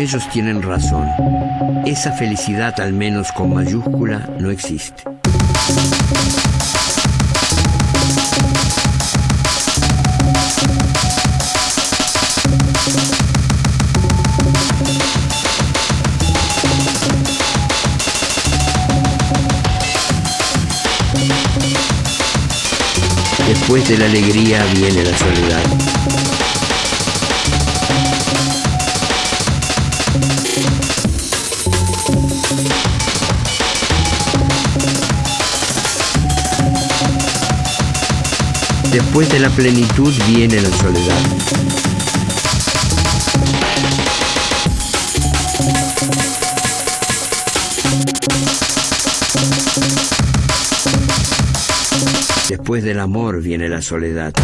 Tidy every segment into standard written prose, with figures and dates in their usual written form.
Ellos tienen razón. Esa felicidad, al menos con mayúscula, no existe. Después de la alegría viene la soledad. Después de la plenitud viene la soledad. Después del amor viene la soledad.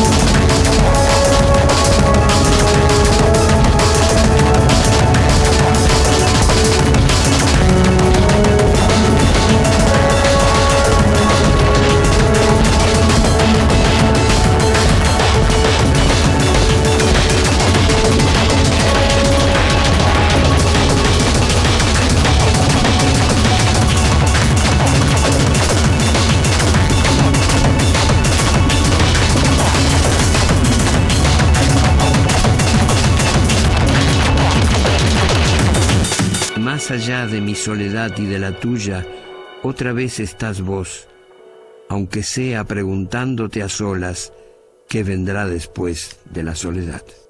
Más allá de mi soledad y de la tuya, otra vez estás vos, aunque sea preguntándote a solas qué vendrá después de la soledad.